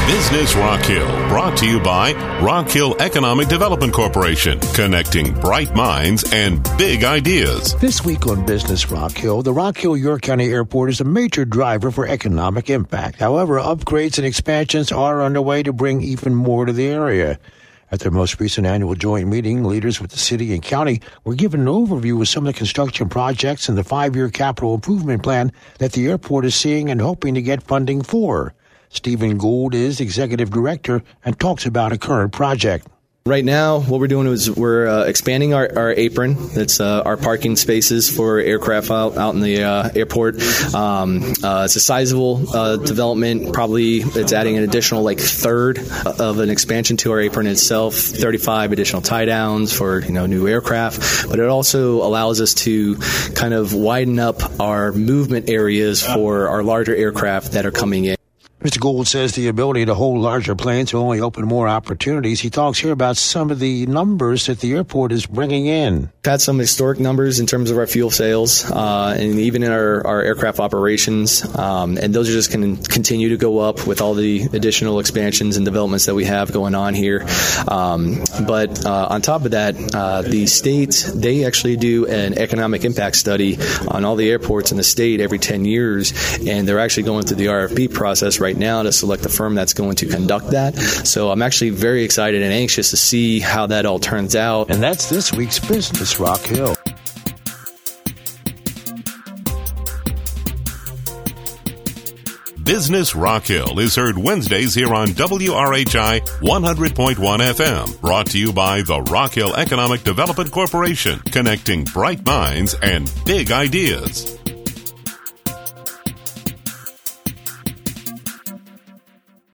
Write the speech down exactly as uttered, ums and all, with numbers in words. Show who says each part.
Speaker 1: Business Rock Hill, brought to you by Rock Hill Economic Development Corporation, connecting bright minds and big ideas.
Speaker 2: This week on Business Rock Hill, the Rock Hill York County Airport is a major driver for economic impact. However, upgrades and expansions are underway to bring even more to the area. At their most recent annual joint meeting, leaders with the city and county were given an overview of some of the construction projects and the five-year capital improvement plan that the airport is seeing and hoping to get funding for. Stephen Gould is executive director and talks about a current project.
Speaker 3: Right now, what we're doing is we're uh, expanding our, our apron. That's uh, our parking spaces for aircraft out, out in the uh, airport. Um, uh, it's a sizable uh, development. Probably it's adding an additional like third of an expansion to our apron itself. thirty-five additional tie downs for you know new aircraft. But it also allows us to kind of widen up our movement areas for our larger aircraft that are coming in.
Speaker 2: Mister Gould says the ability to hold larger planes will only open more opportunities. He talks here about some of the numbers that the airport is bringing in.
Speaker 3: We've had some historic numbers in terms of our fuel sales uh, and even in our, our aircraft operations. Um, and those are just going to continue to go up with all the additional expansions and developments that we have going on here. Um, but uh, on top of that, uh, the state, they actually do an economic impact study on all the airports in the state every ten years. And they're actually going through the R F P process right now to select the firm that's going to conduct that. So I'm actually very excited and anxious to see how that all turns out.
Speaker 2: And that's this week's Business Rock Hill.
Speaker 1: Business Rock Hill is heard Wednesdays here on W R H I one hundred point one F M. Brought to you by the Rock Hill Economic Development Corporation, connecting bright minds and big ideas.